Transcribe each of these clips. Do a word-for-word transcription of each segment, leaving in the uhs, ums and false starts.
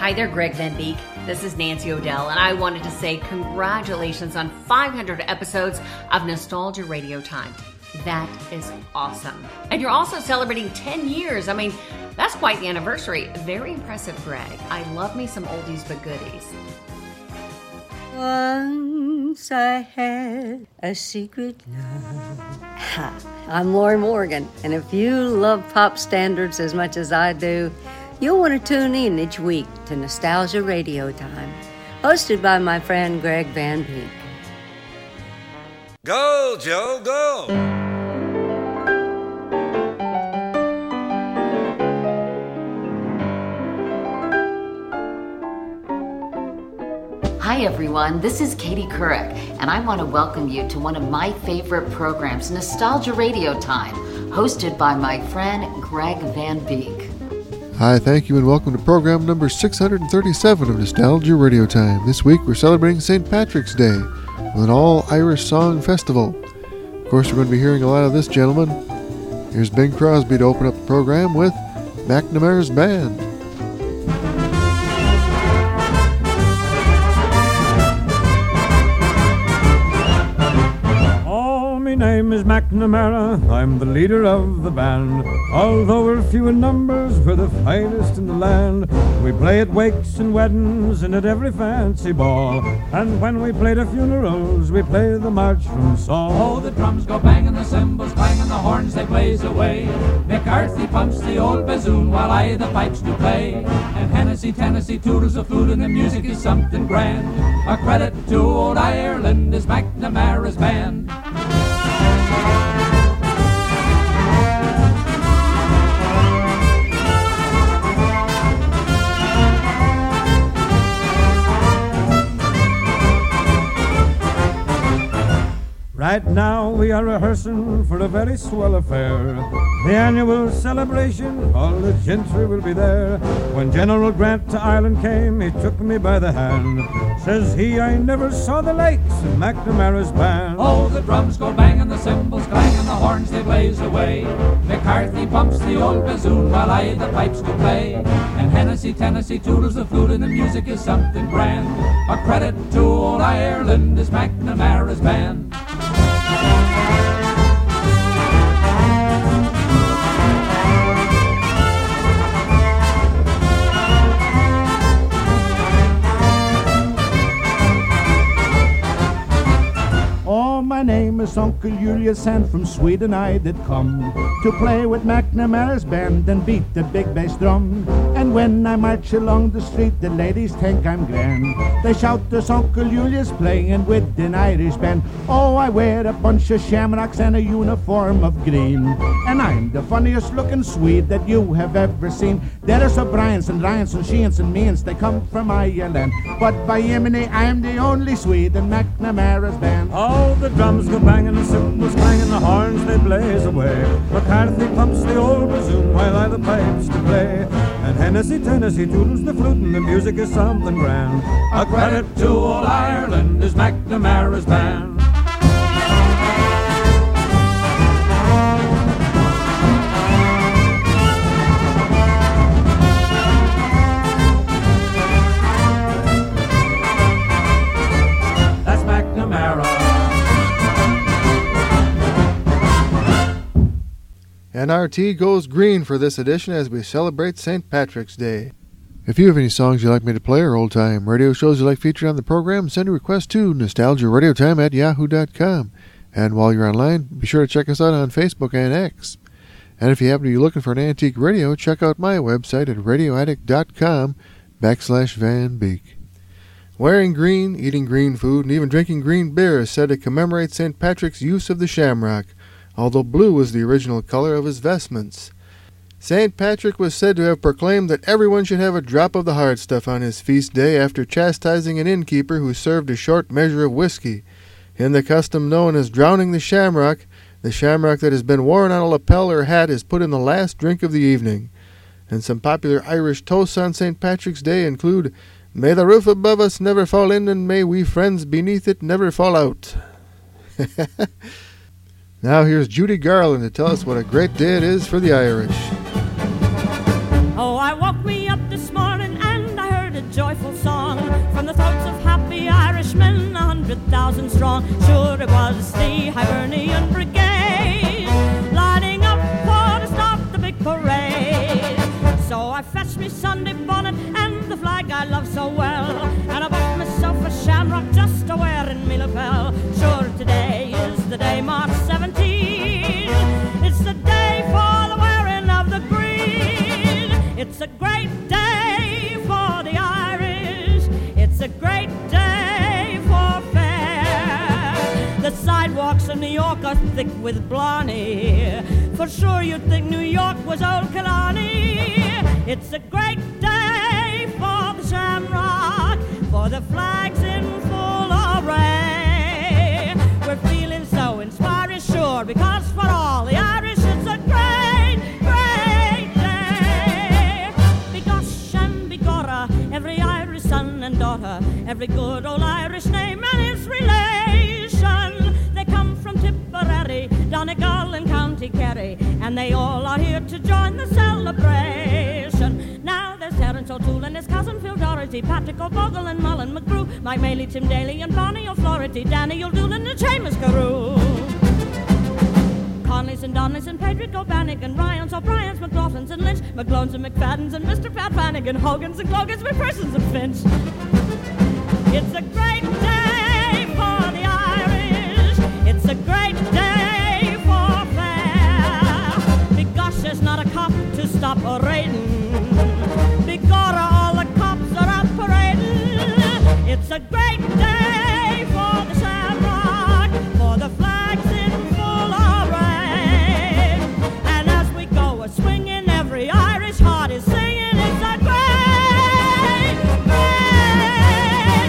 Hi there, Greg Van Beek. This is Nancy O'Dell, and I wanted to say congratulations on five hundred episodes of Nostalgia Radio Time. That is awesome. And you're also celebrating ten years. I mean, that's quite the anniversary. Very impressive, Greg. I love me some oldies but goodies. Once I had a secret love. Ha. I'm Lori Morgan, and if you love pop standards as much as I do, you'll want to tune in each week to Nostalgia Radio Time, hosted by my friend Greg Van Beek. Go, Joe, go! Hi everyone, this is Katie Couric, and I want to welcome you to one of my favorite programs, Nostalgia Radio Time, hosted by my friend Greg Van Beek. Hi, thank you, and welcome to program number six hundred thirty-seven of Nostalgia Radio Time. This week we're celebrating Saint Patrick's Day with an all-Irish song festival. Of course, we're going to be hearing a lot of this gentleman. Here's Bing Crosby to open up the program with McNamara's Band. My name is McNamara, I'm the leader of the band. Although we're few in numbers, we're the finest in the land. We play at wakes and weddings and at every fancy ball. And when we play at funerals, we play the march from Saul. Oh, the drums go bang and the cymbals clang and the horns they blaze away. McCarthy pumps the old bassoon while I the pipes do play. And Hennessy, Tennessee tootles the flute and the music is something grand. A credit to old Ireland is McNamara's Band. Right now we are rehearsing for a very swell affair. The annual celebration, all the gentry will be there. When General Grant to Ireland came, he took me by the hand. Says he, I never saw the likes of McNamara's Band. Oh, the drums go bang and the cymbals clang and the horns they blaze away. McCarthy pumps the old bassoon while I the pipes go play. And Hennessy, Tennessee tootles the flute and the music is something grand. A credit to old Ireland is McNamara's Band. My name is Uncle Julius, and from Sweden I did come to play with McNamara's band and beat the big bass drum. And when I march along the street, the ladies think I'm grand. They shout, there's Uncle Julius playing with an Irish band. Oh, I wear a bunch of shamrocks and a uniform of green, and I'm the funniest looking Swede that you have ever seen. There's O'Briens and Ryans and Sheehan's and Means, they come from Ireland, but by Yemeni I'm the only Swede in McNamara's band. Oh, the drums go banging, the cymbals clang and the horns they blaze away. McCarthy pumps the old bassoon while I the pipes to play. And Hennessy, Tennessee tootles the flute and the music is something grand. A credit to old Ireland is McNamara's Band. That's McNamara. And our tea goes green for this edition as we celebrate Saint Patrick's Day. If you have any songs you'd like me to play or old-time radio shows you'd like featured on the program, send a request to nostalgia radio time at yahoo dot com. And while you're online, be sure to check us out on Facebook and X. And if you happen to be looking for an antique radio, check out my website at radio addict dot com backslash Van Beek. Wearing green, eating green food, and even drinking green beer is said to commemorate Saint Patrick's use of the shamrock, although blue was the original color of his vestments. Saint Patrick was said to have proclaimed that everyone should have a drop of the hard stuff on his feast day after chastising an innkeeper who served a short measure of whiskey. In the custom known as drowning the shamrock, the shamrock that has been worn on a lapel or hat is put in the last drink of the evening. And some popular Irish toasts on Saint Patrick's Day include, "May the roof above us never fall in, and may we friends beneath it never fall out." Now here's Judy Garland to tell us what a great day it is for the Irish. Oh, I woke me up this morning and I heard a strong. Sure, it was the Hibernian Brigade lining up for to stop the big parade. So I fetched me Sunday bonnet and the flag I love so well, and I bought myself a shamrock just to wear in me lapel. Sure, today is the day, March seventeenth. It's the day for the wearing of the green. It's a great day for the Irish. It's a great day for fair. The sidewalks of New York are thick with Blarney. For sure you'd think New York was old Killarney. It's a great day for the Shamrock, for the flags in full array. We're feeling so inspired, sure, because for all the Irish it's a great, great day. Begosh and begorra, every Irish son and daughter, every good old Irish name and its relation. They come from Tipperary, Donegal and County Kerry, and they all are here to join the celebration. Now there's Terence O'Toole and his cousin Phil Doherty, Patrick O'Bogle and Mullen McGrew, Mike Maley, Tim Daly and Bonnie O'Flaherty, Danny O'Doolin and Seamus Carew. Conleys and Donnellys and Patrick O'Bannigan, Ryans, O'Briens, McLaughlins and Lynch, McClones and McFaddens and Mister Pat Flanagan, Hogans and Clogans, McPhersons and Finch. It's a great day for the Irish. It's a great day for fair. Begosh, there's not a cop to stop a raiding. Begorra, all the cops are out parading. It's a great day for the Shamrock, for the flags in full array. And as we go a swinging, every Irish heart is singing. It's a great, great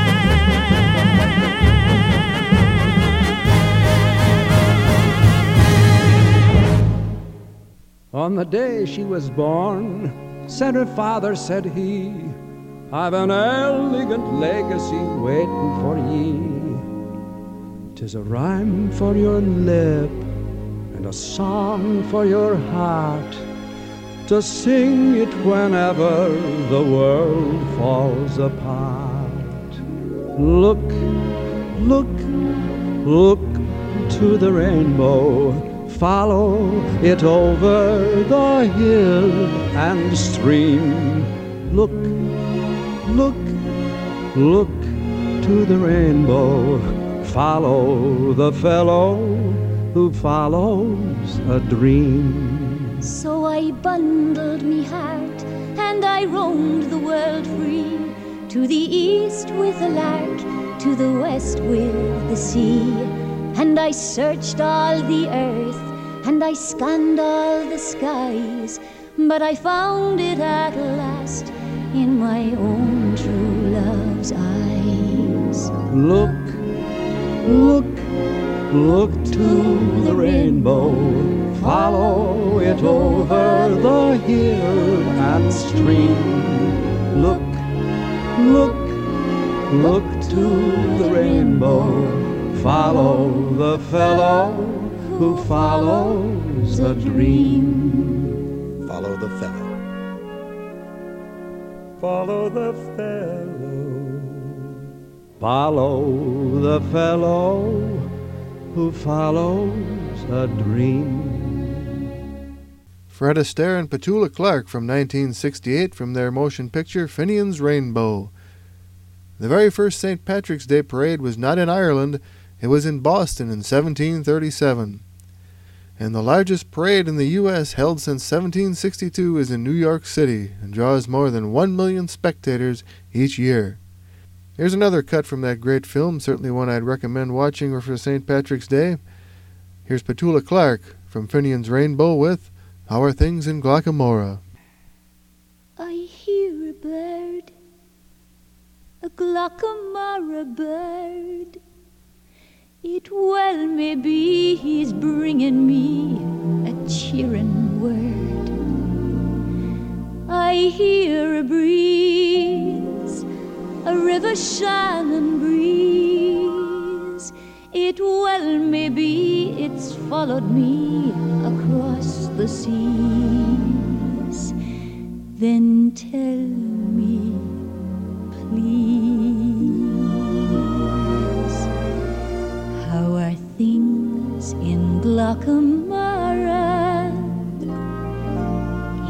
day. On the day she was born, said her father, said he, I've an elegant legacy waiting for ye. 'Tis a rhyme for your lip and a song for your heart, to sing it whenever the world falls apart. Look, look, look to the rainbow, follow it over the hill and stream. Look, look, look to the rainbow, follow the fellow who follows a dream. So I bundled me heart and I roamed the world free, to the east with the lark, to the west with the sea. And I searched all the earth and I scanned all the skies, but I found it at last in my own true love's eyes. Look, look, look to the rainbow, follow it over the hill and stream. Look, look, look to the rainbow, follow the fellow who follows a dream. Follow the fellow. Follow the fellow. Follow the fellow who follows a dream. Fred Astaire and Petula Clark from nineteen sixty-eight from their motion picture Finian's Rainbow. The very first Saint Patrick's Day parade was not in Ireland, it was in Boston in seventeen thirty-seven. And the largest parade in the U S held since seventeen sixty-two is in New York City and draws more than one million spectators each year. Here's another cut from that great film, certainly one I'd recommend watching for Saint Patrick's Day. Here's Petula Clark from Finian's Rainbow with How Are Things in Glockamora? I hear a bird, a Glockamora bird. It well may be he's bringing me a cheering word. I hear a breeze, a river shining breeze. It well may be it's followed me across the seas. Then tell me, please,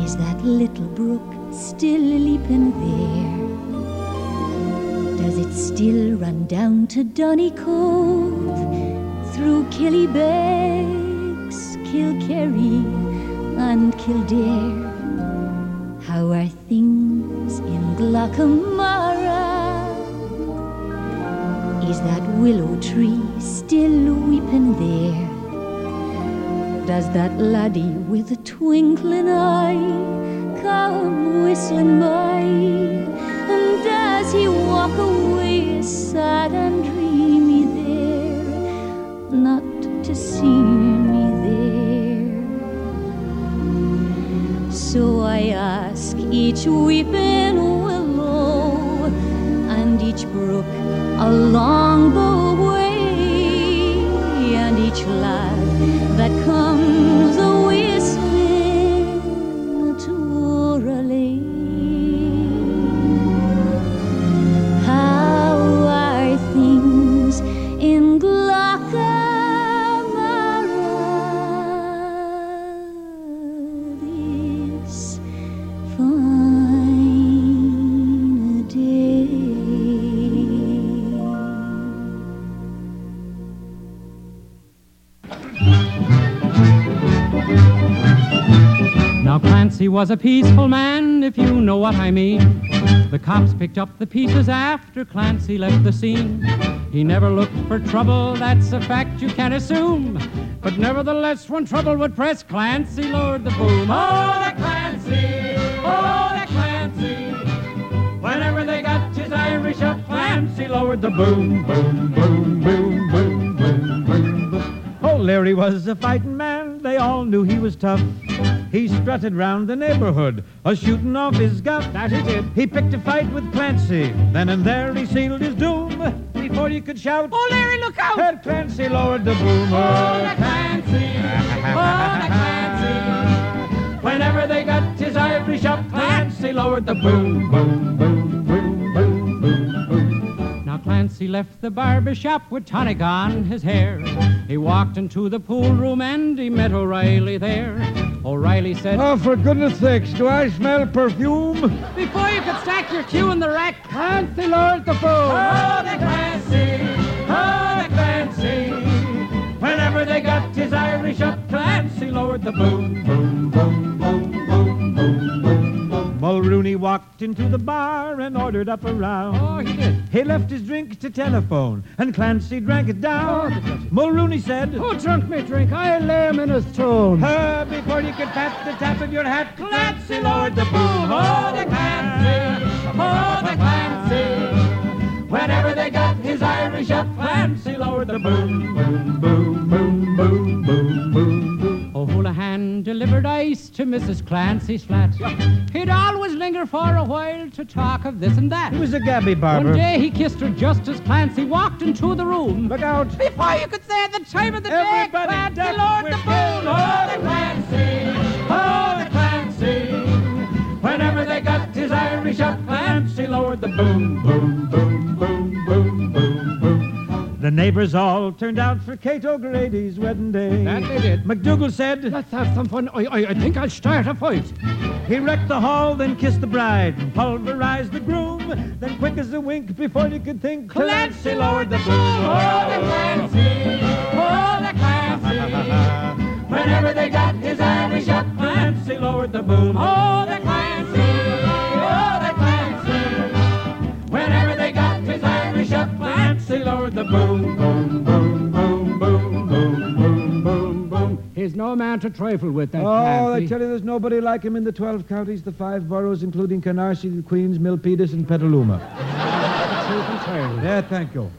Is that little brook still leaping there? Does it still run down to Donegal, through Killybegs, Kilkerry, and Kildare? How are things in Glockamara? Is that willow tree still weeping there? Does that laddie with a twinkling eye come whistling by? And does he walk away sad and dreamy there, not to see me there? So I ask each weeping willow and each brook along the way, and each lad that comes a whistling to Orally. How are things in Glockamara this fine day? Now Clancy was a peaceful man, if you know what I mean. The cops picked up the pieces after Clancy left the scene. He never looked for trouble, that's a fact you can't assume. But nevertheless, when trouble would press, Clancy lowered the boom. Oh, the Clancy! Oh, the Clancy! Whenever they got his Irish up, Clancy lowered the boom, boom, boom, boom, boom, boom, boom, boom. Oh, Larry was a fighting man, they all knew he was tough. He strutted round the neighborhood, a shooting off his guff. That he did. He picked a fight with Clancy, then and there he sealed his doom. Before you could shout, "Oh, Larry, look out!" Had Clancy lowered the boom. Oh, the Clancy! Oh, the Clancy! Whenever they got his Irish up, Clancy lowered the boom, boom, boom, boom, boom, boom, boom. Now Clancy left the barber shop with tonic on his hair. He walked into the pool room and he met O'Reilly there. O'Reilly said, "Oh, for goodness sakes, do I smell perfume?" "Before you could stack your cue in the rack, Clancy lowered the boom." Oh, the Clancy! Oh, the Clancy! Whenever they got his Irish up, Clancy lowered the boom, boom, boom, boom, boom, boom, boom, boom. Mulrooney walked into the bar and ordered up a round. Oh, he did. He left his drink to telephone, and Clancy drank it down. Oh, Mulrooney said, "Who drunk me drink? I lay him in his throne." Uh, before you could pat the tap of your hat, Clancy lowered the boom. Oh, the Clancy! Oh, the Clancy! Whenever they got his Irish up, Clancy lowered the boom, boom, boom, boom, boom, boom, boom, boom. O'Houlihan delivered ice to Missus Clancy's flat. He'd always linger for a while to talk of this and that. He was a gabby barber. One day he kissed her just as Clancy walked into the room. Look out! Before you could say the time of the Everybody day, Clancy duck lowered the with boom. Oh, the Clancy! Oh, the Clancy! Whenever they got his Irish up, Clancy lowered the boom, boom, boom, boom, boom, boom, boom. The neighbors all turned out for Kate O'Grady's wedding day. That they did. McDougal said, "Let's have some fun. I, I, I think I'll start a fight." He wrecked the hall, then kissed the bride, and pulverized the groom. Then quick as a wink, before you could think, Clancy lowered the boom. Oh, the Clancy! Oh, the Clancy! Whenever they got his Irish up, Clancy lowered the boom. Oh, the Clancy! Oh, the Clancy! Whenever they got his Irish up, Clancy lowered the boom, boom, boom, boom, boom, boom, boom, boom, boom. He's no man to trifle with, that Oh, Clancy. I tell you, there's nobody like him in the twelve counties, the five boroughs, including Canarsie, Queens, Milpitas, and Petaluma. Yeah, thank you.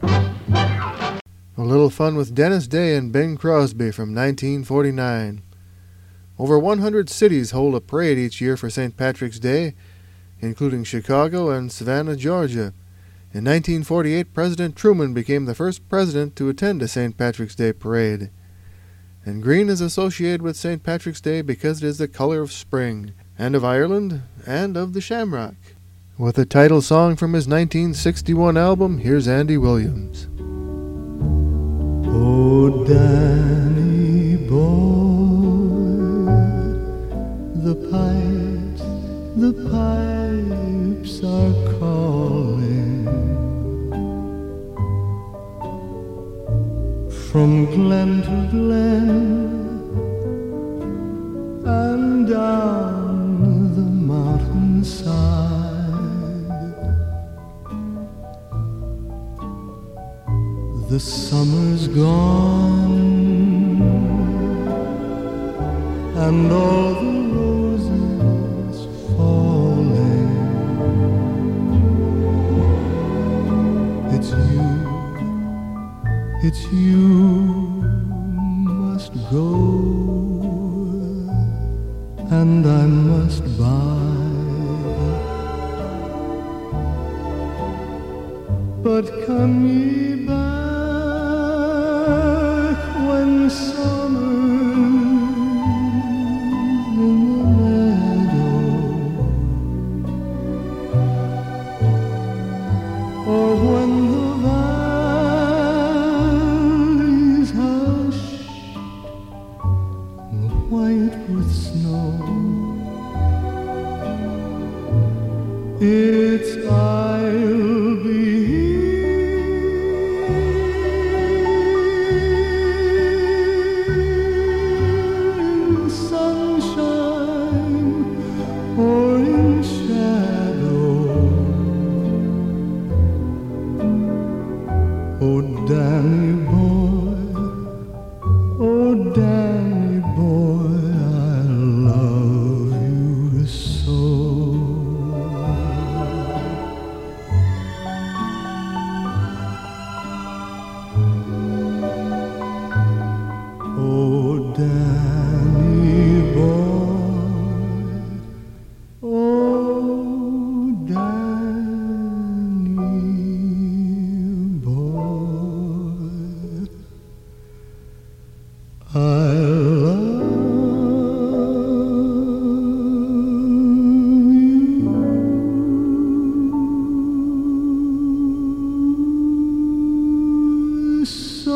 A little fun with Dennis Day and Bing Crosby from nineteen forty-nine. Over one hundred cities hold a parade each year for Saint Patrick's Day, including Chicago and Savannah, Georgia. In nineteen forty-eight, President Truman became the first president to attend a Saint Patrick's Day parade. And green is associated with Saint Patrick's Day because it is the color of spring, and of Ireland, and of the shamrock. With the title song from his nineteen sixty-one album, here's Andy Williams. Oh, Danny boy, The pipes, the pipes are calling from glen to glen and down the mountainside. The summer's gone and all the roses falling. It's you, it's you must go, and I must buy. But come ye back when summer's in the meadow, or when the valleys hushed, white with snow. It's I'll be Danny boy, oh Danny boy, I love you so. Oh Danny boy, oh Danny boy, I love you so.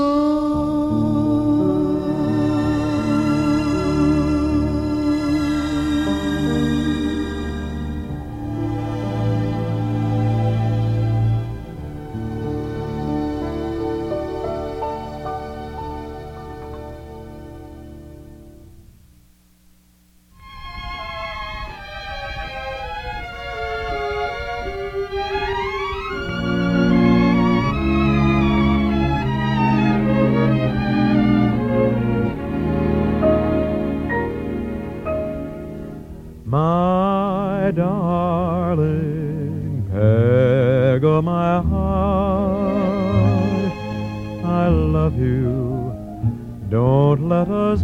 My darling Peg o' my heart, I love you, don't let us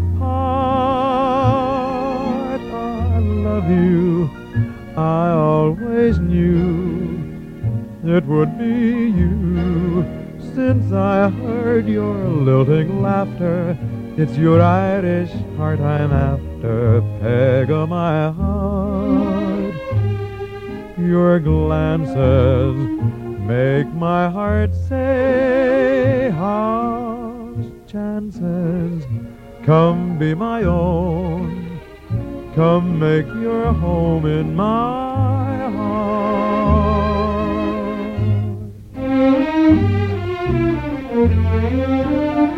part. I love you, I always knew it would be you. Since I heard your lilting laughter, it's your Irish heart I'm after, Peg o' my heart. Your glances make my heart say, how's chances? Come be my own, come make your home in my heart.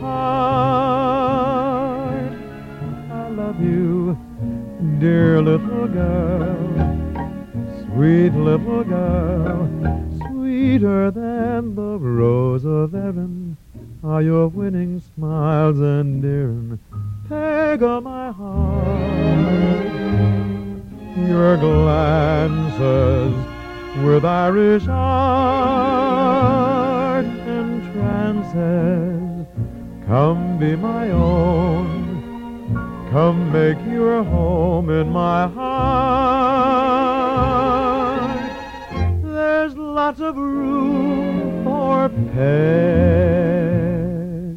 heart. I love you, dear little girl, sweet little girl, sweeter than the rose of Erin are your winning smiles endearing, Peg of my heart. Your glances with Irish art entrances, come be my own, come make your home in my heart. There's lots of room for Peg,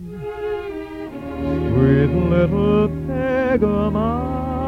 sweet little Peg of my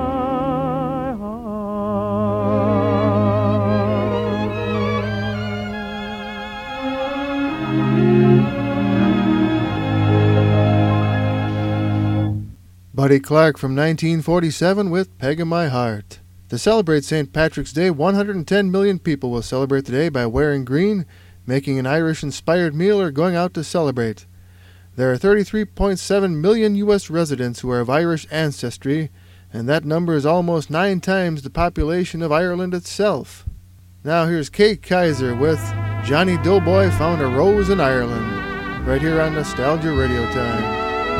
Buddy Clark from nineteen forty-seven with Peg in My Heart. To celebrate Saint Patrick's Day, one hundred ten million people will celebrate the day by wearing green, making an Irish-inspired meal, or going out to celebrate. There are thirty-three point seven million U S residents who are of Irish ancestry, and that number is almost nine times the population of Ireland itself. Now here's Kate Kaiser with Johnny Doughboy Found a Rose in Ireland, right here on Nostalgia Radio Time.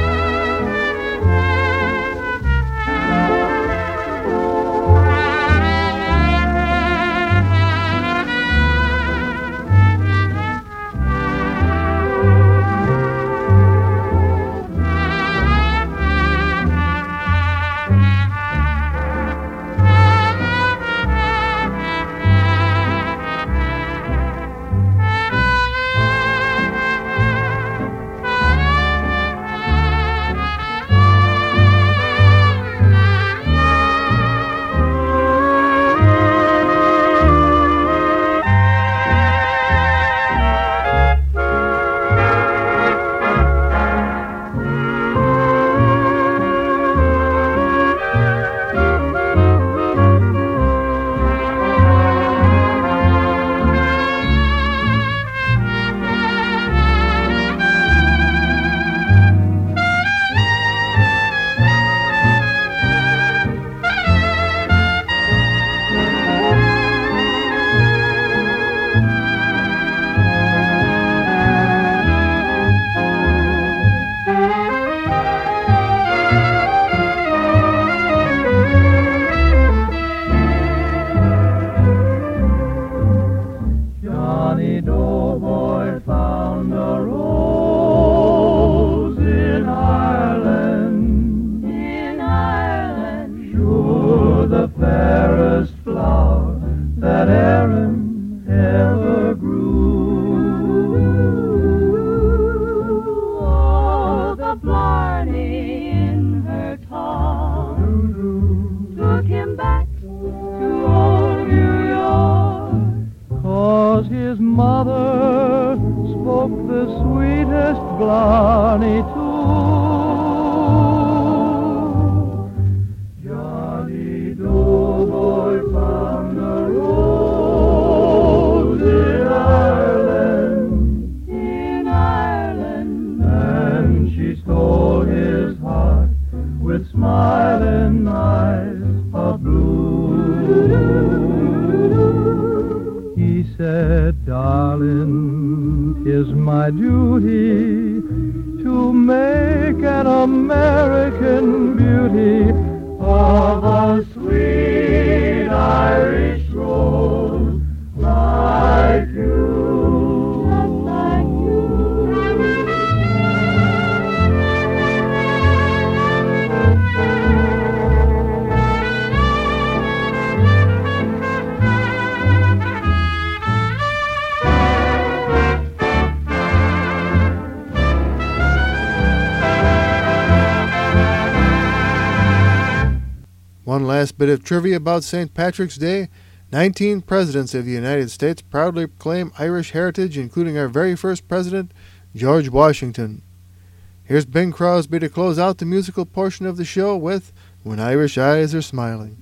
One last bit of trivia about Saint Patrick's Day. nineteen presidents of the United States proudly claim Irish heritage, including our very first president, George Washington. Here's Bing Crosby to close out the musical portion of the show with When Irish Eyes Are Smiling.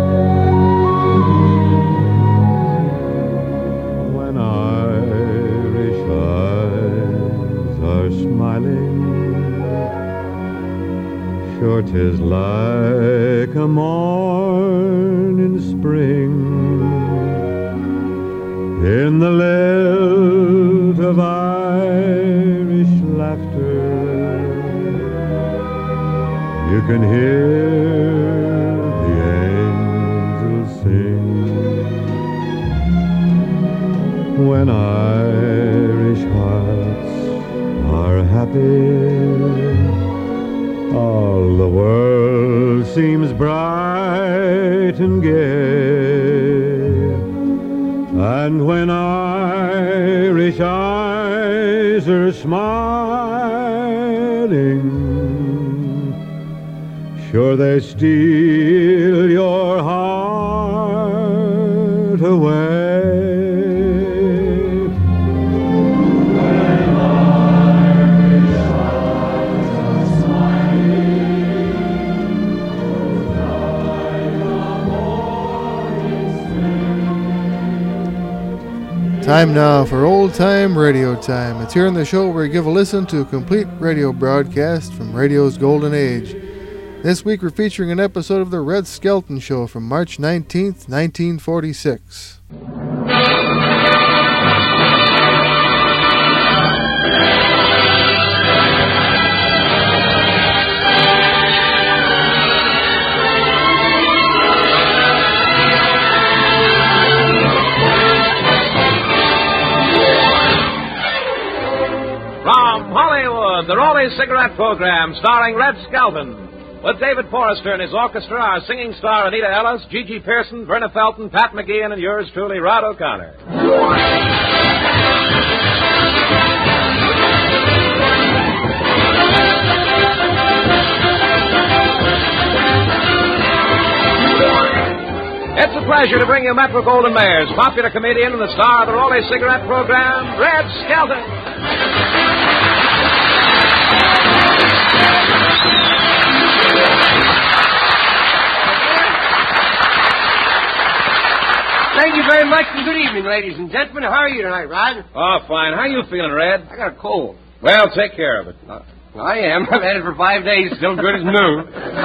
When Irish eyes are smiling, Sure 'tis like a morn in spring in the lilt of Irish laughter. You can hear the angels sing when Irish hearts are happy. All the world seems bright and gay, and when Irish eyes are smiling, sure they steal your heart away. Time now for Old Time Radio Time. It's here in the show where we give a listen to a complete radio broadcast from radio's golden age. This week we're featuring an episode of the Red Skelton Show from March nineteenth, nineteen forty-six. From Hollywood, the Raleigh Cigarette Program, starring Red Skelton, with David Forrester and his orchestra, our singing star Anita Ellis, Gigi Pearson, Verna Felton, Pat McGeehan, and yours truly, Rod O'Connor. It's a pleasure to bring you Metro Goldwyn Mayers, popular comedian and the star of the Raleigh Cigarette Program, Red Skelton. Thank you very much, and good evening, ladies and gentlemen. How are you tonight, Rod? Oh, fine. How you feeling, Red? I got a cold. Well, take care of it. Uh, I am. I've had it for five days. Still good as new.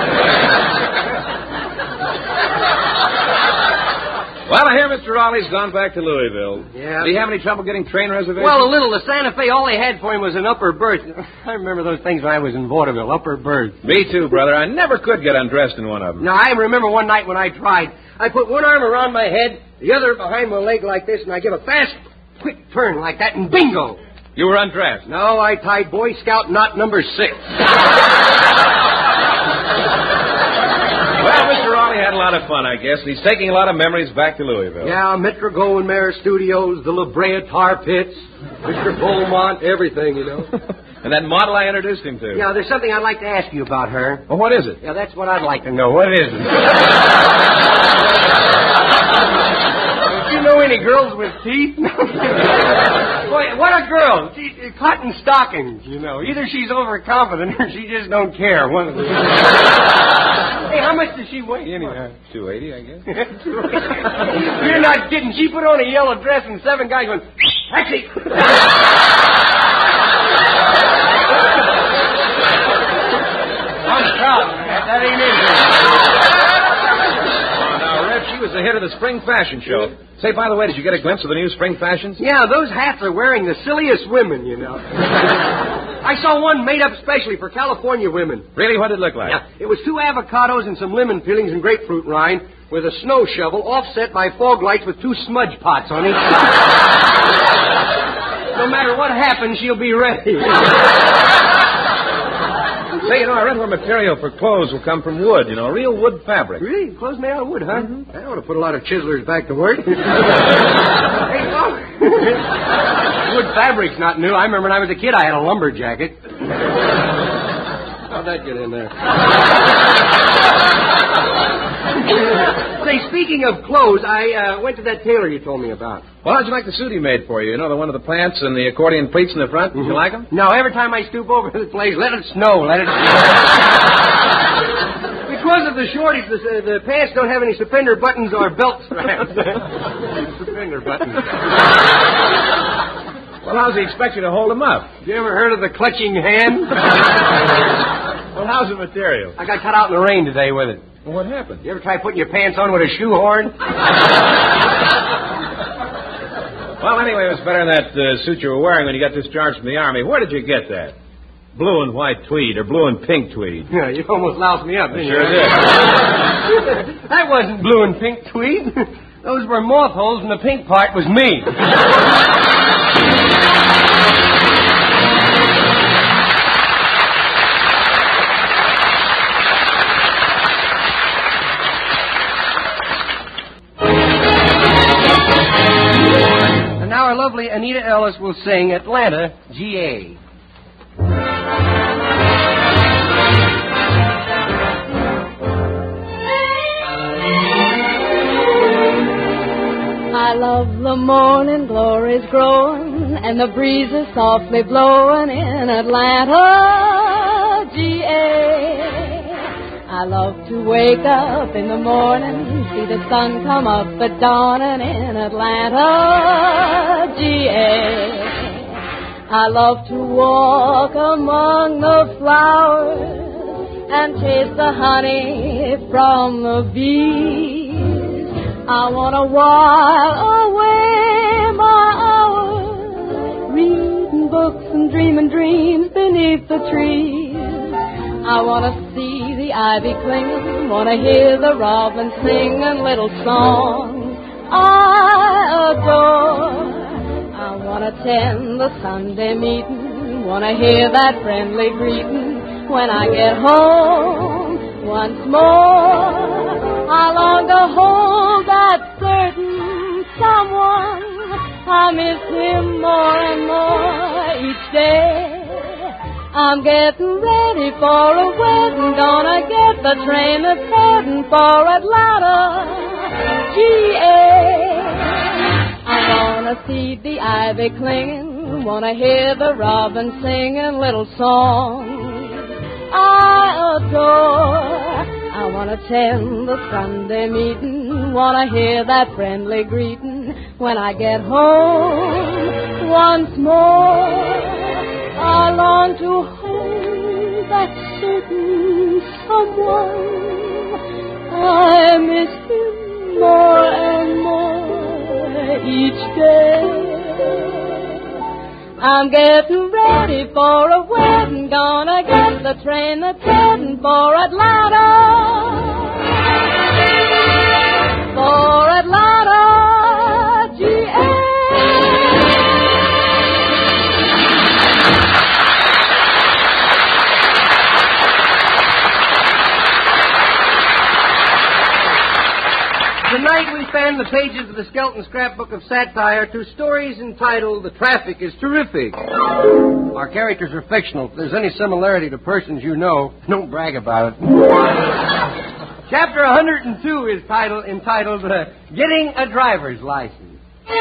Well, I hear Mister Raleigh's gone back to Louisville. Yeah. Did he have any trouble getting train reservations? Well, a little. The Santa Fe, all they had for him was an upper berth. I remember those things when I was in vaudeville, upper berth. Me too, brother. I never could get undressed in one of them. Now, I remember one night when I tried. I put one arm around my head, the other behind my leg like this, and I give a fast, quick turn like that, and bingo! You were undressed? No, I tied Boy Scout knot number six. Well, Mister Raleigh had a lot of fun, I guess. He's taking a lot of memories back to Louisville. Yeah, Metro Goldwyn Mayer Studios, the La Brea Tar Pits, Mister Beaumont, everything, you know. And that model I introduced him to. Yeah, there's something I'd like to ask you about her. Well, what is it? Yeah, that's what I'd like to know. What is it? Do you know any girls with teeth? Boy, what a girl. She, cotton stockings, you know. Either she's overconfident or she just don't care. One of the... Hey, how much does she weigh anyway? two eighty, I guess. You're not kidding. She put on a yellow dress and seven guys went, taxi! I'm proud, man. That ain't it. Oh, now, Red, she was the head of the spring fashion show. Say, by the way, did you get a glimpse of the new spring fashions? Yeah, those hats are wearing the silliest women, you know. I saw one made up specially for California women. Really? What did it look like? Yeah, it was two avocados and some lemon peelings and grapefruit rind with a snow shovel offset by fog lights with two smudge pots on each side. No matter what happens, she'll be ready. Say, you know, I read where material for clothes will come from wood, you know, real wood fabric. Really? Clothes made out of wood, huh? Mm-hmm. That ought to put a lot of chiselers back to work. Hey, look. Wood fabric's not new. I remember when I was a kid, I had a lumber jacket. How'd that get in there? Say, speaking of clothes, I uh, went to that tailor you told me about. Well, how'd you like the suit he made for you? You know, the one with the pants and the accordion pleats in the front? Did mm-hmm. you like them? No, every time I stoop over the place, let it snow, let it snow. Because of the shortage, the, uh, the pants don't have any suspender buttons or belt straps. Suspender buttons. Well, how's he expect you to hold them up? You ever heard of the clutching hand? Well, how's the material? I got cut out in the rain today with it. Well, what happened? You ever try putting your pants on with a shoehorn? Well, anyway, it was better than that uh, suit you were wearing when you got discharged from the Army. Where did you get that? Blue and white tweed or blue and pink tweed? Yeah, you almost loused me up, didn't sure you? did. That wasn't blue and pink tweed. Those were moth holes, and the pink part was me. And now our lovely Anita Ellis will sing Atlanta, G A I love the morning glories growing and the breezes softly blowing in Atlanta, G A. I love to wake up in the morning, see the sun come up at dawning in Atlanta, G A. I love to walk among the flowers and taste the honey from the bees. I want to while away my hours, reading books and dreaming dreams beneath the trees. I want to see the ivy clinging, want to hear the robin singing little songs I adore. I want to attend the Sunday meeting, want to hear that friendly greeting when I get home once more. I long to hold that certain someone. I miss him more and more each day. I'm getting ready for a wedding, gonna get the train that's heading for Atlanta, G A. I wanna see the ivy clinging, wanna hear the robin singing little songs I adore. I wanna attend the Sunday meeting, wanna hear that friendly greeting when I get home once more. I long to hold that certain someone. I miss him more and more each day. I'm getting ready for a wedding, gonna get the train that's heading for Atlanta. For Atlanta, G A. Tonight we fan the pages of the Skelton Scrapbook of Satire to stories entitled The Traffic is Terrific. Our characters are fictional. If there's any similarity to persons you know, don't brag about it. Chapter one hundred two is titled, entitled uh, Getting a Driver's License.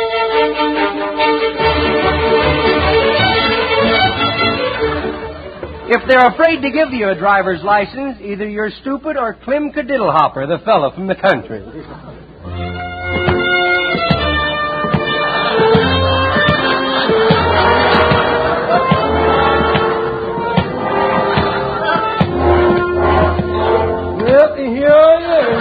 If they're afraid to give you a driver's license, either you're stupid or Clem Cadiddlehopper, the fellow from the country. Well, here I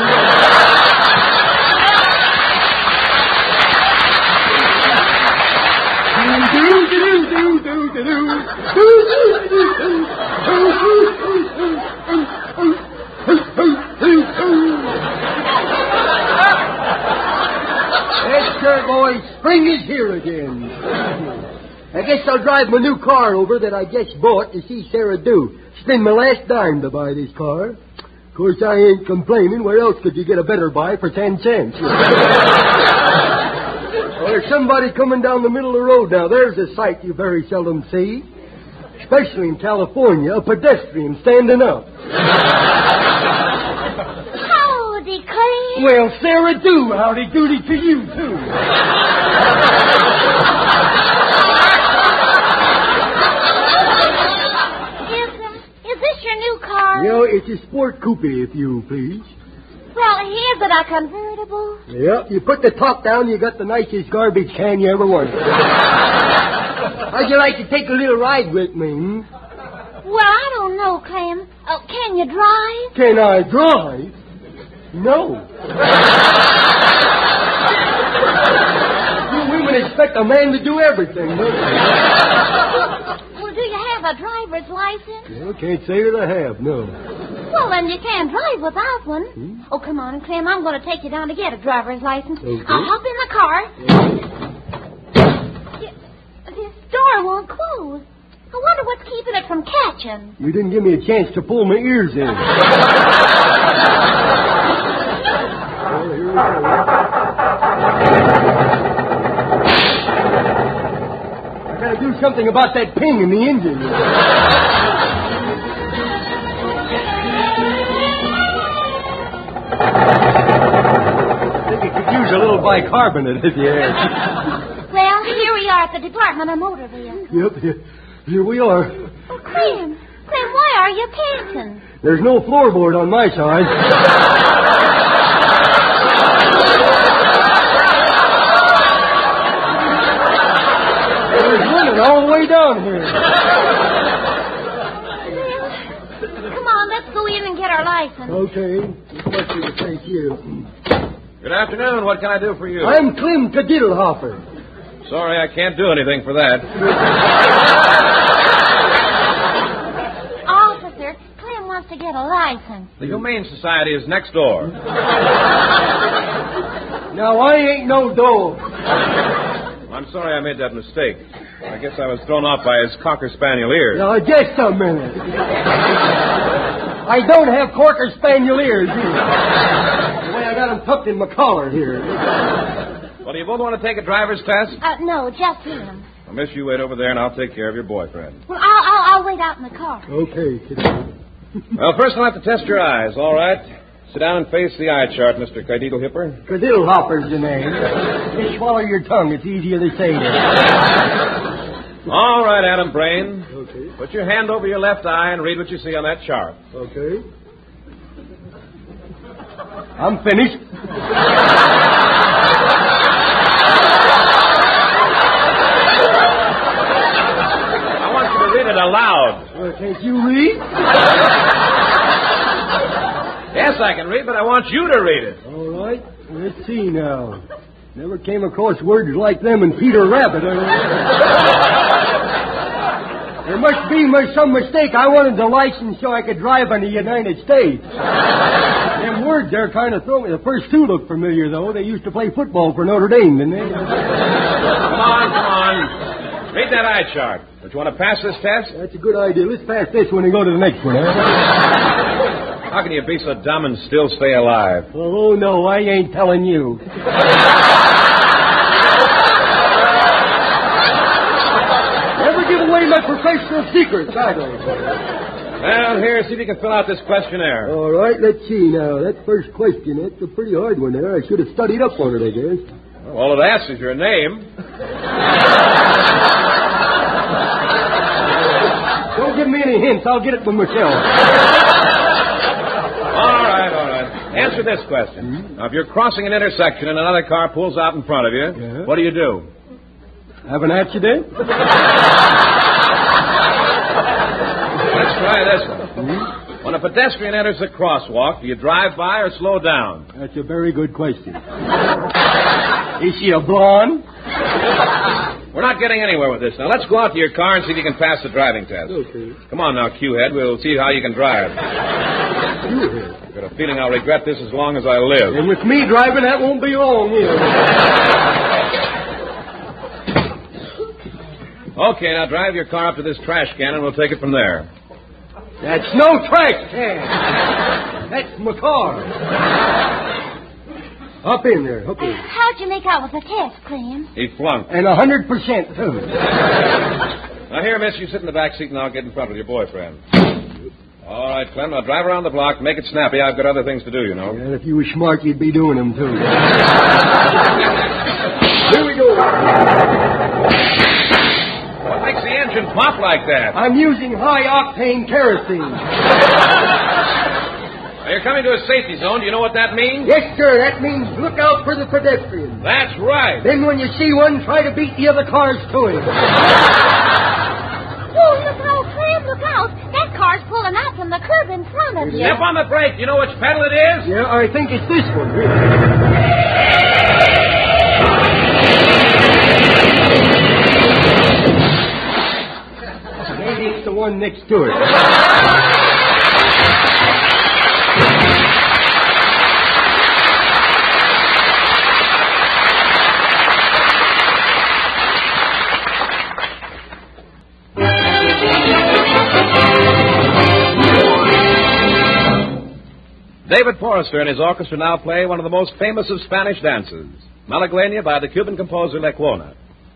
Yes, sir, boy, spring is here again. I guess I'll drive my new car over that I just bought to see Sarah do. Spend my last dime to buy this car. Of course, I ain't complaining. Where else could you get a better buy for ten cents? Well, there's somebody coming down the middle of the road now. There's a sight you very seldom see. Especially in California, a pedestrian standing up. Howdy, Clem. Well, Sarah do. Howdy doody to you, too. Is, uh, is this your new car? You know, it's a sport coupe, if you please. Well, is it a convertible? Yep, you put the top down, you got the nicest garbage can you ever wanted. How'd you like to take a little ride with me, hmm? Well, I don't know, Clem. Oh, can you drive? Can I drive? No. You women expect a man to do everything, don't you? Well, do you have a driver's license? Well, can't say that I have, no. Well, then you can't drive without one. Hmm? Oh, come on, Clem. I'm going to take you down to get a driver's license. Okay. I'll hop in the car. This, this door won't close. I wonder what's keeping it from catching. You didn't give me a chance to pull my ears in. Well, here we go. I gotta do something about that ping in the engine. I think it could use a little bicarbonate if you had. Well, here we are at the Department of Motor Vehicles. Yep, here, here we are. Oh, Clem, Clem, why are you panting? There's no floorboard on my side. There's running all the way down here. Well, come on, let's go in and get our license. Okay. What you take you? Good afternoon. What can I do for you? I'm Clem Cadiddlehopper. Sorry, I can't do anything for that. Officer, Clem wants to get a license. The Humane Society is next door. Now, I ain't no dog. I'm sorry I made that mistake. I guess I was thrown off by his Cocker Spaniel ears. Now, just a minute. I don't have Cocker Spaniel ears either. The way I got them tucked in my collar here. Well, do you both want to take a driver's test? Uh, no, just him. Well, miss, you wait over there, and I'll take care of your boyfriend. Well, I'll, I'll, I'll wait out in the car. Okay. Well, first I'll have to test your eyes, all right? Sit down and face the eye chart, Mister Cadiddlehopper. Cadiddlehopper's the name. Just swallow your tongue. It's easier to say that. All right, Adam Brain. Okay. Put your hand over your left eye and read what you see on that chart. Okay. I'm finished. I want you to read it aloud. Well, can't you read? Yes, I can read, but I want you to read it. All right. Let's see now. Never came across words like them in Peter Rabbit. There must be some mistake. I wanted the license so I could drive in the United States. Them words there kind of throw me. The first two look familiar, though. They used to play football for Notre Dame, didn't they? Come on, come on. Read that eye chart. Don't you want to pass this test? That's a good idea. Let's pass this one and go to the next one, eh? How can you be so dumb and still stay alive? Oh, no, I ain't telling you. Never give away my professional secrets, I don't. Well, here, see if you can fill out this questionnaire. All right, let's see now. That first question, that's a pretty hard one there. I should have studied up on it, I guess. Well, all it asks is your name. Don't give me any hints. I'll get it from myself. All right, all right. Answer this question. Mm-hmm. Now, if you're crossing an intersection and another car pulls out in front of you, yeah. What do you do? Have an accident? Let's try this one. Mm-hmm. When a pedestrian enters a crosswalk, do you drive by or slow down? That's a very good question. Is she a blonde? We're not getting anywhere with this. Now, let's go out to your car and see if you can pass the driving test. Okay. Come on now, Q-head. We'll see how you can drive. Q-head? I've got a feeling I'll regret this as long as I live. And with me driving, that won't be long, either. Okay, now drive your car up to this trash can and we'll take it from there. That's no trash can. That's my car. Up in there. Okay. How'd you make out with the test, Clem? He flunked. And a hundred percent, too. Now, here, miss, you sit in the back seat and I'll get in front with your boyfriend. All right, Clem, now drive around the block. Make it snappy. I've got other things to do, you know. Yeah, if you were smart, you'd be doing them, too. Here we go. What makes the engine pop like that? I'm using high-octane kerosene. Now, you're coming to a safety zone. Do you know what that means? Yes, sir. That means look out for the pedestrian. That's right. Then when you see one, try to beat the other cars to him. Oh, look out, Clem, look out. That car's pulling out from on the curb in front of you. Step on the brake. You know which pedal it is? Yeah, I think it's this one. Maybe it's the one next to it. David Forrester and his orchestra now play one of the most famous of Spanish dances, Malagueña by the Cuban composer Lecuona.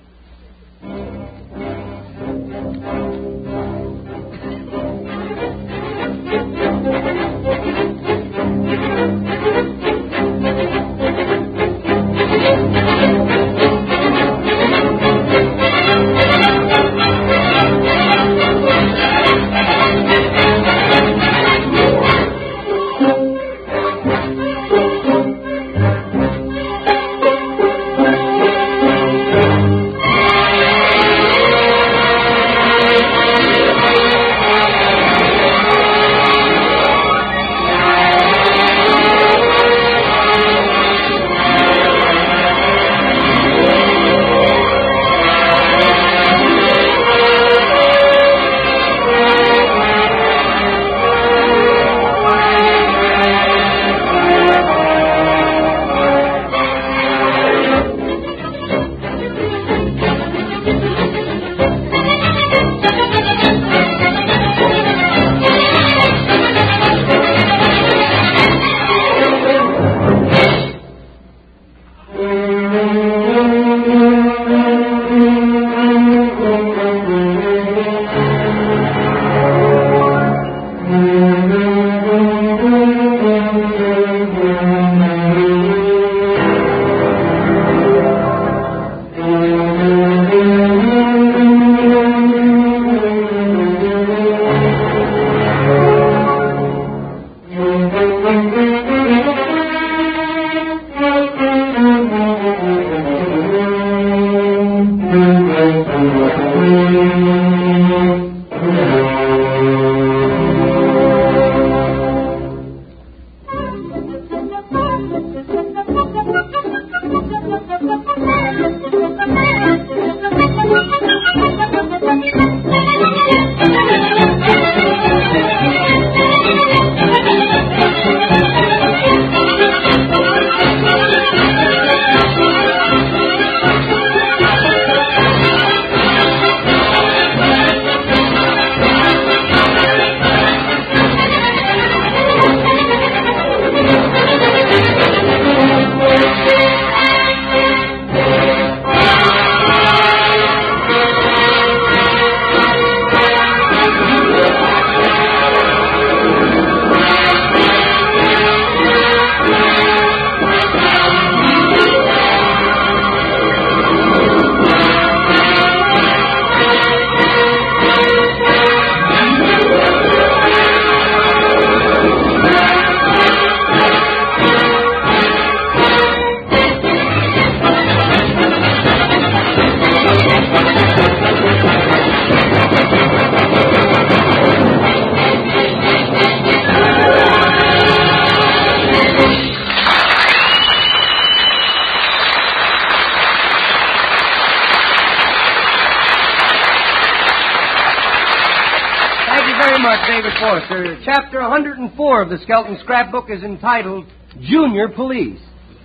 David Forrester. Chapter one hundred four of the Skelton Scrapbook is entitled Junior Police.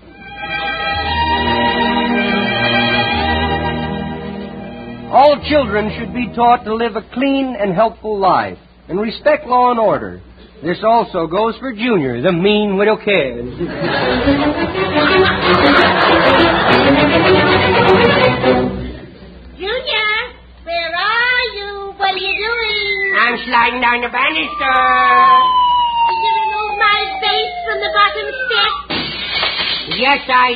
All children should be taught to live a clean and helpful life and respect law and order. This also goes for Junior, the mean widow kid. Junior, where are you? What are you doing? I'm sliding down the banister. Did you remove my face from the bottom step? Yes, I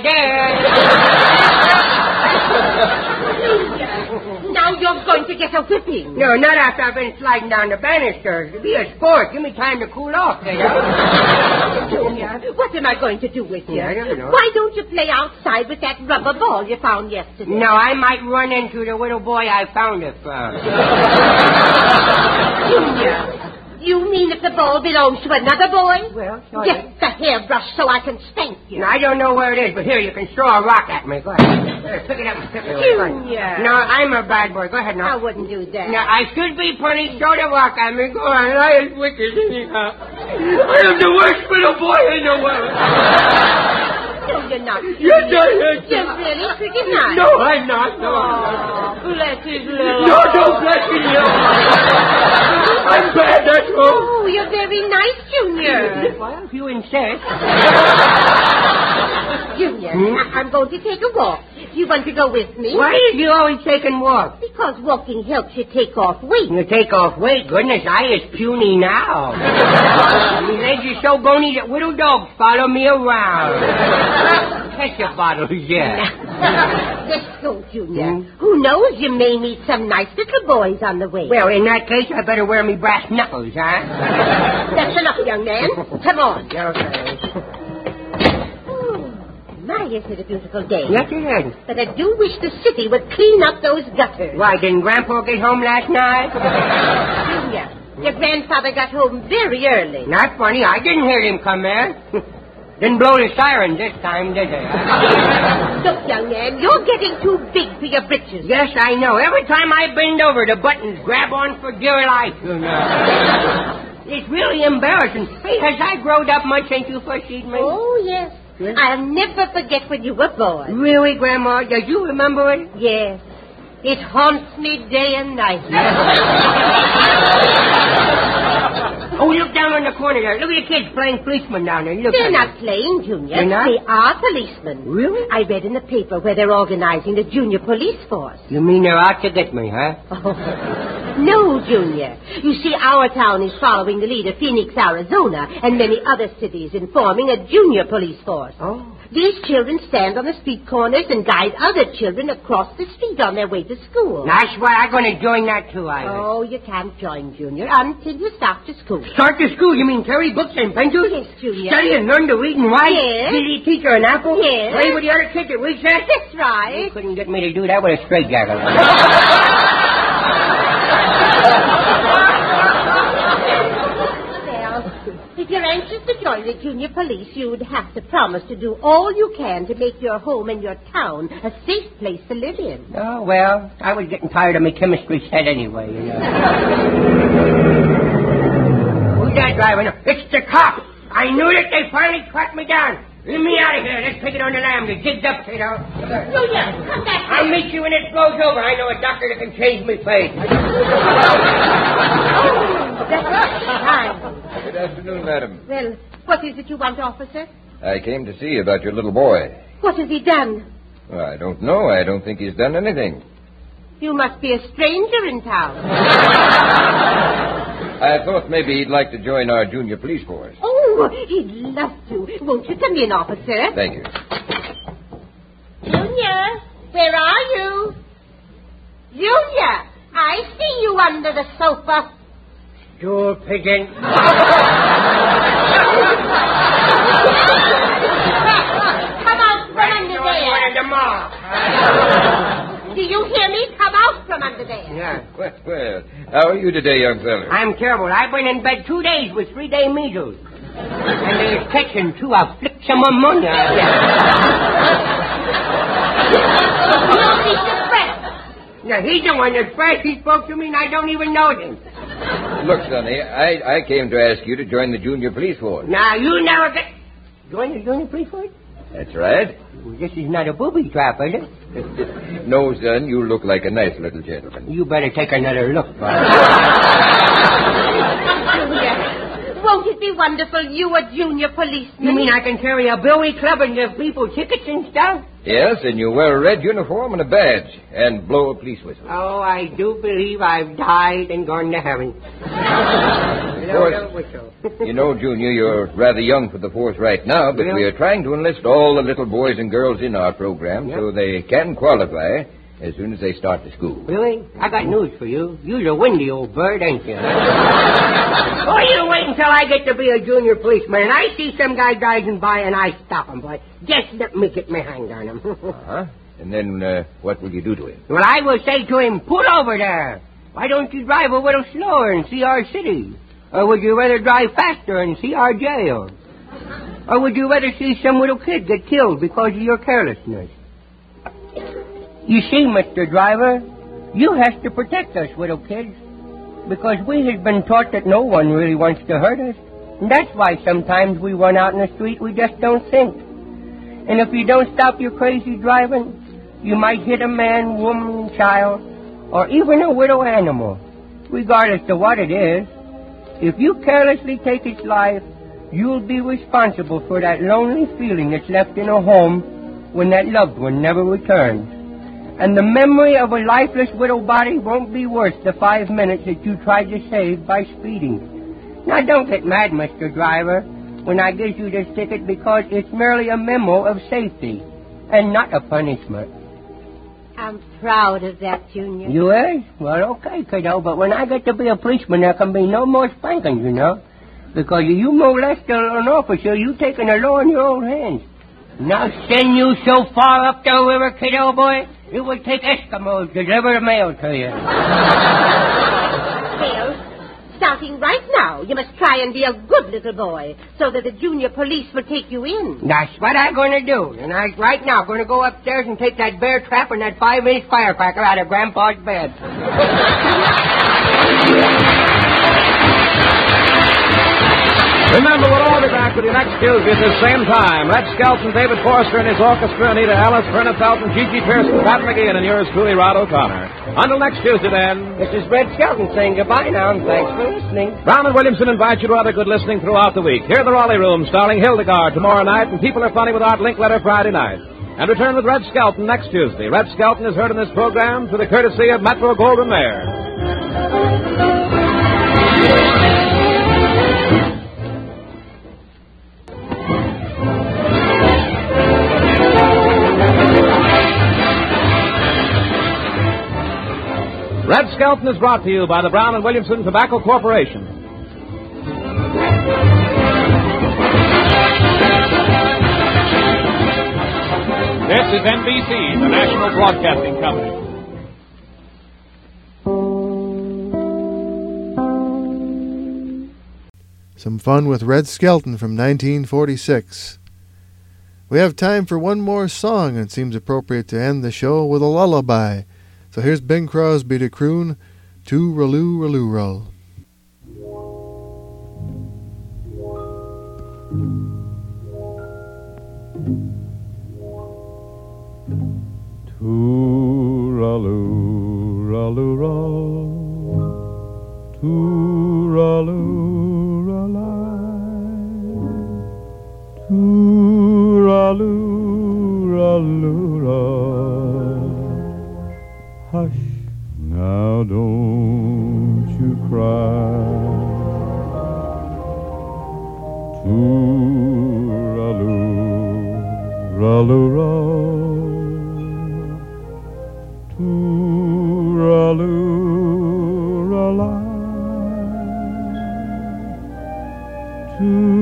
did. Now you're going to get a whipping. No, not after I've been sliding down the banister. Be a sport. Give me time to cool off there. Junior, what am I going to do with you? Yeah, I don't know. Why don't you play outside with that rubber ball you found yesterday? No, I might run into the little boy I found it for. Junior, You mean if the ball belongs to another boy? Well, sure. Get the hairbrush so I can spank you. Now, I don't know where it is, but here, you can throw a rock at me. Go ahead. There, pick it up and pick it up. Junior. No, I'm a bad boy. Go ahead now. I wouldn't do that. Now, I should be punished. Throw the rock at me. Go on. I is wicked anyhow. I am the worst little boy in the world. No, you're not. Yes, I am. You're really pretty nice. No, I'm not. No, oh, bless his little... No, don't bless me. No. I'm bad, that's all. Oh, you're very nice, Junior. Well, if you insist. Junior, Hmm? I- I'm going to take a walk. Do you want to go with me? Why is you always taking walks? Because walking helps you take off weight. You take off weight? Goodness, I is puny now. My legs are so bony that little dogs follow me around. Catch your bottles, yeah. Let's go, Junior. Hmm? Who knows, you may meet some nice little boys on the way. Well, in that case, I better wear me brass knuckles, huh? That's enough, young man. Come on. Okay. My, is it a beautiful day? Yes, it is. But I do wish the city would clean up those gutters. Why, didn't Grandpa get home last night? Junior, your grandfather got home very early. Not funny. I didn't hear him come there. Didn't blow the siren this time, did they? Look, young man, you're getting too big for your britches. Yes, I know. Every time I bend over, the buttons grab on for dear life, you know. It's really embarrassing. Hey, has I grown up much since you first seen me? Oh, yes. I'll never forget when you were born. Really, Grandma? Does you remember it? Yes. It haunts me day and night. Oh, look down on the corner there. Look at the kids playing policeman down there. Look They're at not them. playing, Junior. They're not? They are policemen. Really? I read in the paper where they're organizing the junior police force. You mean they're out to get me, huh? Oh. No, Junior. You see, our town is following the lead of Phoenix, Arizona, and many other cities in forming a junior police force. Oh. These children stand on the street corners and guide other children across the street on their way to school. That's why I'm going to join that, too, I Oh, you can't join, Junior, until you start to school. Start to school? You mean carry books and pencils? Yes, Junior. Study and learn to read and write? Yes. Did he teach her an apple? Yes. Play with the other kids at recess? That's right. You couldn't get me to do that with a straitjacket. If you're anxious to join the junior police, you'd have to promise to do all you can to make your home and your town a safe place to live in. Oh, well, I was getting tired of my chemistry set anyway, you know. Who's that driving? It's the cop. I knew that they finally tracked me down. Let me out of here. Let's take it on the lamb. The jig's up, you know. Junior, come back. I'll meet you when it blows over. I know a doctor that can change me face. Oh, that's right. Good afternoon, madam. Well, what is it you want, officer? I came to see you about your little boy. What has he done? Well, I don't know. I don't think he's done anything. You must be a stranger in town. I thought maybe he'd like to join our junior police force. Oh, he'd love to. Won't you come in, officer? Thank you. Junior, where are you? Junior, I see you under the sofa. Stool pigeon. Come out from under there. Do you hear me? Come out from under there. Yeah. Well, well, how are you today, young feller? I'm terrible. I've been in bed two days with three-day measles. And they're catching, too. I'll flick some ammonia. Yeah, he's the one that's fresh. He spoke to me and I don't even know him. Look, Sonny, I, I came to ask you to join the junior police force. Now, you never get... Join the junior police force? That's right. Well, this is not a booby trap, is it? No, son, you look like a nice little gentleman. You better take another look, boy. Won't it be wonderful, you a junior policeman? You mean I can carry a billy club and give people tickets and stuff? Yes, and you wear a red uniform and a badge and blow a police whistle. Oh, I do believe I've died and gone to heaven. Of course, you know, Junior, you're rather young for the force right now, but Yeah. we are trying to enlist all the little boys and girls in our program Yeah. so they can qualify as soon as they start to school. Really? I got news for you. You're a windy old bird, ain't you? Oh, you wait until I get to be a junior policeman and I see some guy driving by and I stop him, boy. Just let me get my hand on him. Uh-huh. And then uh, what will you do to him? Well, I will say to him, pull over there. Why don't you drive a little slower and see our city? Or would you rather drive faster and see our jail? Or would you rather see some little kid get killed because of your carelessness? You see, Mister Driver, you have to protect us little kids because we have been taught that no one really wants to hurt us. And that's why sometimes we run out in the street we just don't think. And if you don't stop your crazy driving, you might hit a man, woman, child, or even a little animal, regardless of what it is. If you carelessly take its life, you'll be responsible for that lonely feeling that's left in a home when that loved one never returns. And the memory of a lifeless little body won't be worth the five minutes that you tried to save by speeding. Now, don't get mad, Mister Driver, when I give you this ticket because it's merely a memo of safety and not a punishment. I'm proud of that, Junior. You is? Well, okay, kiddo, but when I get to be a policeman, there can be no more spankings, you know. Because if you molest an officer, you taking the law in your own hands. Now send you so far up the river, kiddo boy, it would take Eskimos to deliver the mail to you. Well, starting right now, you must try and be a good little boy so that the junior police will take you in. That's what I'm going to do. And I right now going to go upstairs and take that bear trap and that five-inch firecracker out of Grandpa's bed. Remember, we'll all be back with you next Tuesday at the same time. Red Skelton, David Forrester and his orchestra, Anita Ellis, Verna Felton, Gigi Pearson, Pat McGee, and yours truly, Rod O'Connor. Until next Tuesday, then. This is Red Skelton saying goodbye now, and thanks for listening. Brown and Williamson invite you to other good listening throughout the week. Hear the Raleigh Room starring Hildegard tomorrow night, and People Are Funny with Art Linkletter Friday night. And return with Red Skelton next Tuesday. Red Skelton is heard in this program through the courtesy of Metro Golden Mare. Red Skelton is brought to you by the Brown and Williamson Tobacco Corporation. This is N B C, the National Broadcasting Company. Some fun with Red Skelton from nineteen forty-six. We have time for one more song, and it seems appropriate to end the show with a lullaby. So here's Bing Crosby to croon Too-ra-loo-ra-loo-roll. Too-ra-loo-ra-loo-roll, too-ra-loo-ra-lie, too-ra-loo-ra-loo-roll. Hush, now don't you cry. Too-ra-loo-ra-loo-roll, too-ra-loo-ra-lie,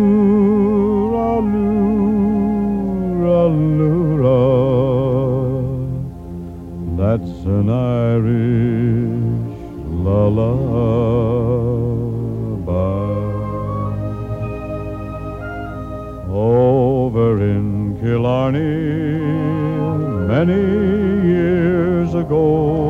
too-ra-loo-ra-loo-roll. That's an Irish lullaby. Over in Killarney, many years ago,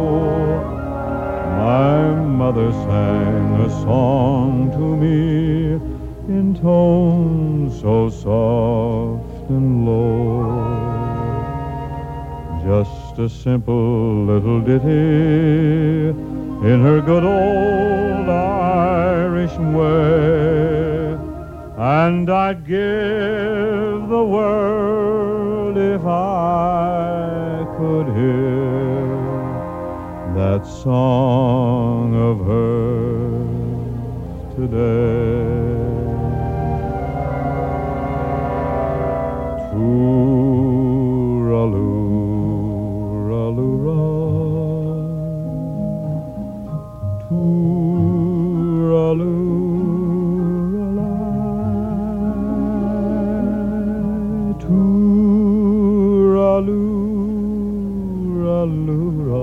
my mother sang a song to me in tones so soft and low. Just a simple little ditty in her good old Irish way, and I'd give the world if I could hear that song of hers today.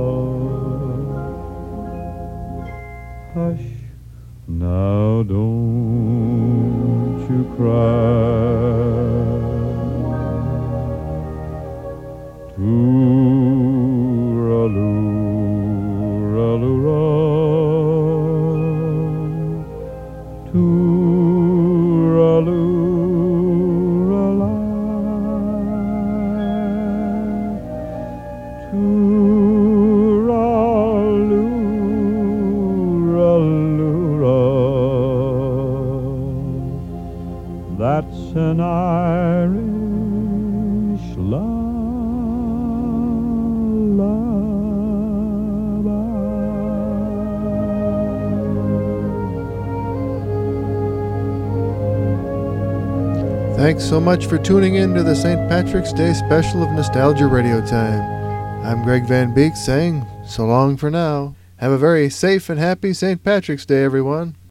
Hush, now don't cry. Tooraloo-ra-loo-ra, tooraloo-ra-la, tooraloo-ra-loo-ra. That's an Irish lullaby. Thanks so much for tuning in to the Saint Patrick's Day special of Nostalgia Radio Time. I'm Greg Van Beek saying so long for now. Have a very safe and happy Saint Patrick's Day, everyone.